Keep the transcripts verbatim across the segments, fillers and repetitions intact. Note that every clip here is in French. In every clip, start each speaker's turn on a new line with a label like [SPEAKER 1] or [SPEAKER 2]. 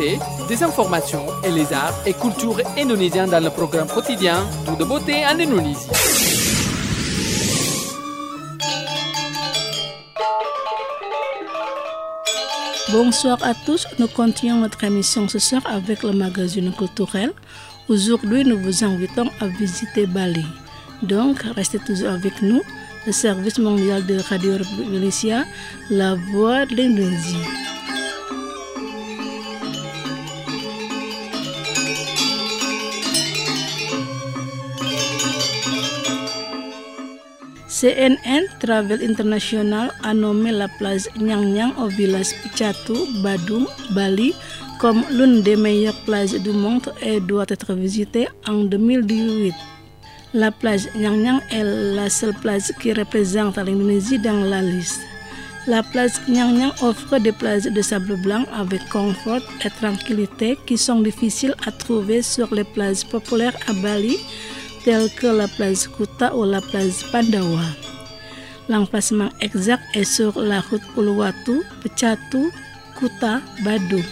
[SPEAKER 1] l'actualité, des informations et les arts et cultures indonésiens dans le programme quotidien Tout de beauté en Indonésie.
[SPEAKER 2] Bonsoir à tous, nous continuons notre émission ce soir avec le magazine culturel. Aujourd'hui, nous vous invitons à visiter Bali. Donc, restez toujours avec nous, le service mondial de Radio République Indonésia, la voix de l'Indonésie. C N N Travel International a nommé la plage Nyang Nyang au village Picatu, Badung, Bali, comme l'une des meilleures plages du monde et doit être visitée en deux mille dix-huit. La plage Nyang Nyang est la seule plage qui représente l'Indonésie dans la liste. La plage Nyang Nyang offre des plages de sable blanc avec confort et tranquillité qui sont difficiles à trouver sur les plages populaires à Bali, telles que la plage Kuta ou la plage Pandawa. L'emplacement exact est sur la route Uluwatu, Picatu, Kuta, Badung.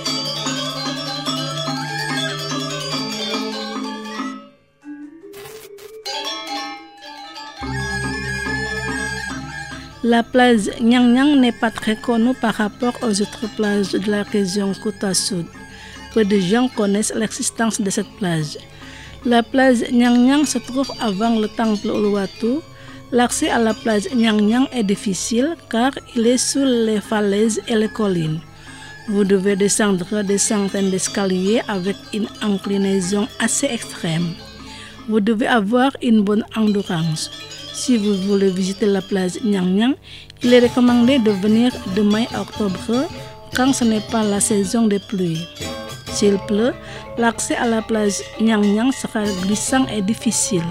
[SPEAKER 2] La plage Nyang Nyang n'est pas très connue par rapport aux autres plages de la région Kuta Sud. Peu de gens connaissent l'existence de cette plage. La plage Nyang Nyang se trouve avant le temple Uluwatu. L'accès à la plage Nyang Nyang est difficile car il est sous les falaises et les collines. Vous devez descendre des centaines d'escaliers avec une inclinaison assez extrême. Vous devez avoir une bonne endurance. Si vous voulez visiter la plage Nyang Nyang, il est recommandé de venir de mai à octobre quand ce n'est pas la saison des pluies. S'il pleut, l'accès à la plage Nyang Nyang sera glissant et difficile.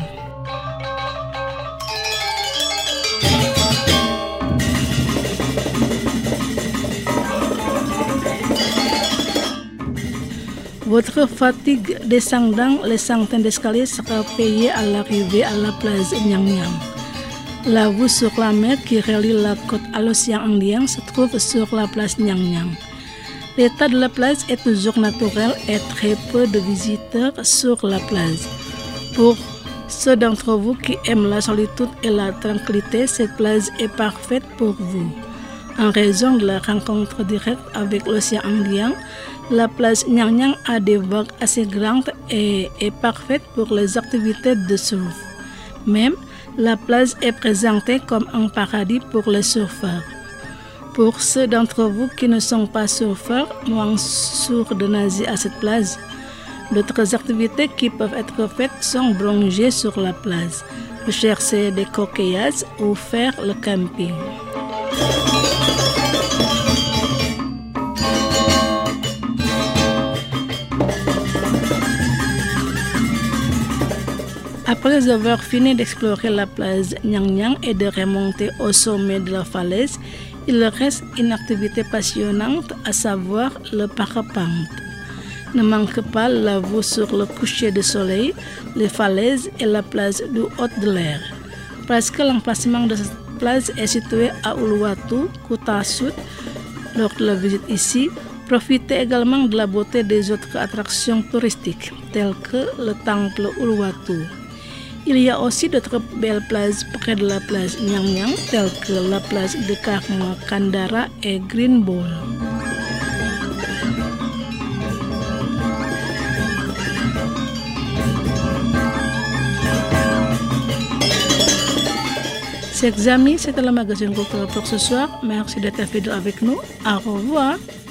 [SPEAKER 2] Votre fatigue descendant les centaines d'escaliers sera payée à l'arrivée à la plage Nyang Nyang. La vue sur la mer qui relie la côte à l'océan Indien se trouve sur la plage Nyang Nyang. L'état de la plage est toujours naturel et très peu de visiteurs sur la plage. Pour ceux d'entre vous qui aiment la solitude et la tranquillité, cette plage est parfaite pour vous. En raison de la rencontre directe avec l'océan Indien, la plage Nyang Nyang a des vagues assez grandes et est parfaite pour les activités de surf. Même, la plage est présentée comme un paradis pour les surfeurs. Pour ceux d'entre vous qui ne sont pas surfeurs, moins sûrs de nager à cette plage, d'autres activités qui peuvent être faites sont bronzer sur la plage, rechercher des coquillages ou faire le camping. Après avoir fini d'explorer la plage Nyang Nyang et de remonter au sommet de la falaise, il reste une activité passionnante, à savoir le parapente. Ne manque pas la vue sur le coucher de soleil, les falaises et la plage du haut de l'air. Parce que l'emplacement de cette plage est situé à Uluwatu, Kuta Sud, lors de la visite ici, profitez également de la beauté des autres attractions touristiques, telles que le temple Uluwatu. Il y a aussi d'autres belles plages près de la plage Nyang Nyang, telles que la plage de Karma Kandara et Green Ball. Chers amis, c'était le magazine culturel pour ce soir. Merci d'être fidèles avec nous. Au revoir.